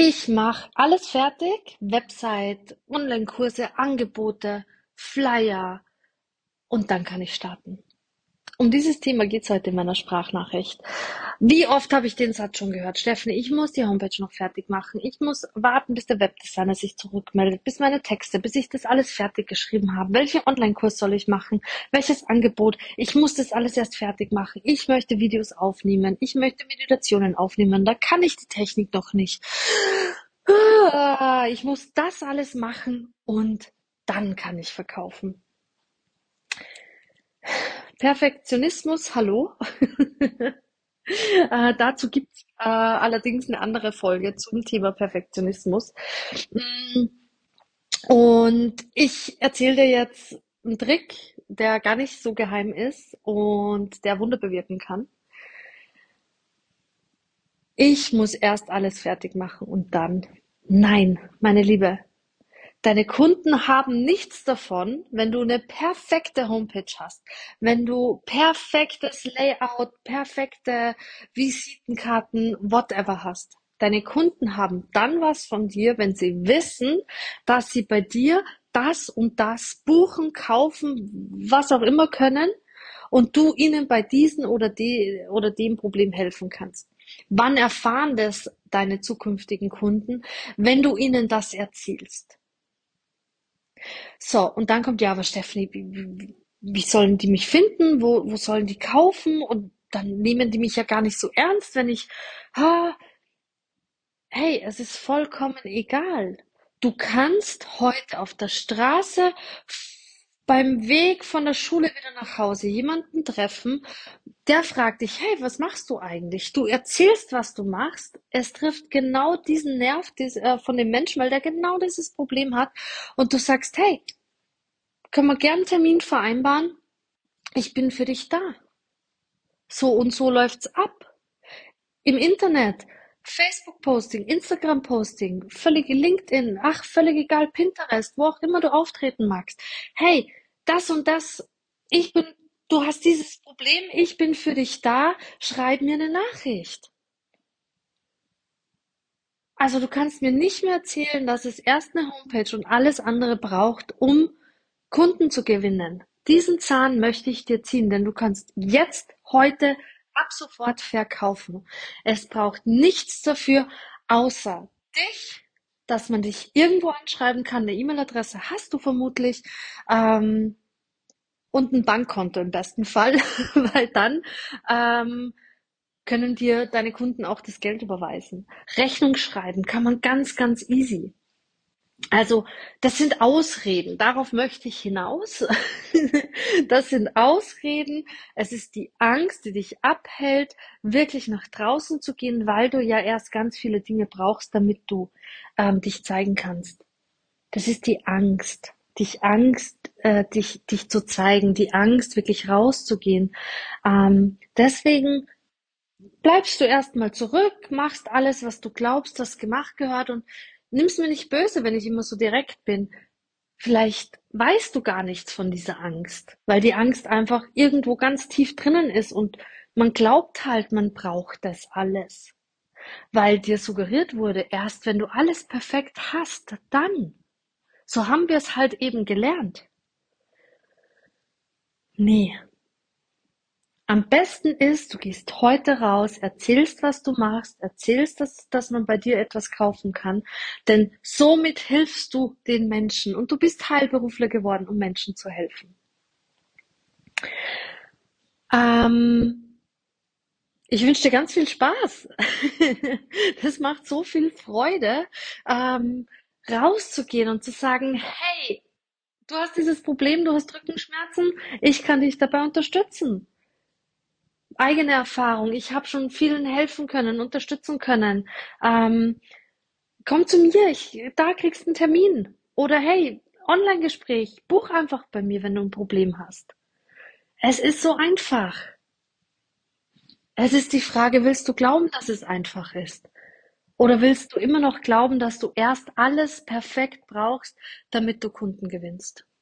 Ich mache alles fertig, Website, Online-Kurse, Angebote, Flyer und dann kann ich starten. Um dieses Thema geht es heute in meiner Sprachnachricht. Wie oft habe ich den Satz schon gehört? Stephanie, ich muss die Homepage noch fertig machen. Ich muss warten, bis der Webdesigner sich zurückmeldet, bis meine Texte, bis ich das alles fertig geschrieben habe. Welchen Online-Kurs soll ich machen? Welches Angebot? Ich muss das alles erst fertig machen. Ich möchte Videos aufnehmen. Ich möchte Meditationen aufnehmen. Da kann ich die Technik noch nicht. Ich muss das alles machen und dann kann ich verkaufen. Perfektionismus, hallo. Dazu gibt's allerdings eine andere Folge zum Thema Perfektionismus. Mm, Und ich erzähle dir jetzt einen Trick, der gar nicht so geheim ist und der Wunder bewirken kann. Ich muss erst alles fertig machen und dann. Nein, meine Liebe, deine Kunden haben nichts davon, wenn du eine perfekte Homepage hast, wenn du perfektes Layout, perfekte Visitenkarten, whatever hast. Deine Kunden haben dann was von dir, wenn sie wissen, dass sie bei dir das und das buchen, kaufen, was auch immer können und du ihnen bei diesem oder dem Problem helfen kannst. Wann erfahren das deine zukünftigen Kunden, wenn du ihnen das erzählst? So, und dann kommt, ja, aber Stephanie, wie sollen die mich finden? Wo sollen die kaufen? Und dann nehmen die mich ja gar nicht so ernst, wenn ich, ha, hey, es ist vollkommen egal. Du kannst heute auf der Straße beim Weg von der Schule wieder nach Hause jemanden treffen, der fragt dich, hey, was machst du eigentlich? Du erzählst, was du machst. Es trifft genau diesen Nerv von dem Menschen, weil der genau dieses Problem hat. Und du sagst, hey, können wir gern einen Termin vereinbaren? Ich bin für dich da. So und so läuft's ab. Im Internet, Facebook-Posting, Instagram-Posting, völlig LinkedIn, ach, völlig egal, Pinterest, wo auch immer du auftreten magst. Hey, das und das, ich bin, du hast dieses Problem, ich bin für dich da, schreib mir eine Nachricht. Also du kannst mir nicht mehr erzählen, dass es erst eine Homepage und alles andere braucht, um Kunden zu gewinnen. Diesen Zahn möchte ich dir ziehen, denn du kannst jetzt, heute, ab sofort verkaufen. Es braucht nichts dafür, außer dich, dass man dich irgendwo anschreiben kann. Eine E-Mail-Adresse hast du vermutlich ähm, und ein Bankkonto im besten Fall, weil dann ähm, können dir deine Kunden auch das Geld überweisen. Rechnung schreiben kann man ganz, ganz easy. Also, das sind Ausreden. Darauf möchte ich hinaus. Das sind Ausreden. Es ist die Angst, die dich abhält, wirklich nach draußen zu gehen, weil du ja erst ganz viele Dinge brauchst, damit du dich zeigen kannst. Das ist die Angst. Dich zu zeigen, die Angst, wirklich rauszugehen. Deswegen bleibst du erstmal zurück, machst alles, was du glaubst, das gemacht gehört und nimm's mir nicht böse, wenn ich immer so direkt bin. Vielleicht weißt du gar nichts von dieser Angst, weil die Angst einfach irgendwo ganz tief drinnen ist und man glaubt halt, man braucht das alles, weil dir suggeriert wurde, erst wenn du alles perfekt hast, dann. So haben wir es halt eben gelernt. Nee, am besten ist, du gehst heute raus, erzählst, was du machst, erzählst, dass man bei dir etwas kaufen kann, denn somit hilfst du den Menschen und du bist Heilberufler geworden, um Menschen zu helfen. Ähm, Ich wünsche dir ganz viel Spaß. Das macht so viel Freude, ähm, rauszugehen und zu sagen, hey, du hast dieses Problem, du hast Rückenschmerzen, ich kann dich dabei unterstützen. Eigene Erfahrung. Ich habe schon vielen helfen können, unterstützen können. Ähm, Komm zu mir, da kriegst du einen Termin. Oder hey, Online-Gespräch, buch einfach bei mir, wenn du ein Problem hast. Es ist so einfach. Es ist die Frage, willst du glauben, dass es einfach ist? Oder willst du immer noch glauben, dass du erst alles perfekt brauchst, damit du Kunden gewinnst?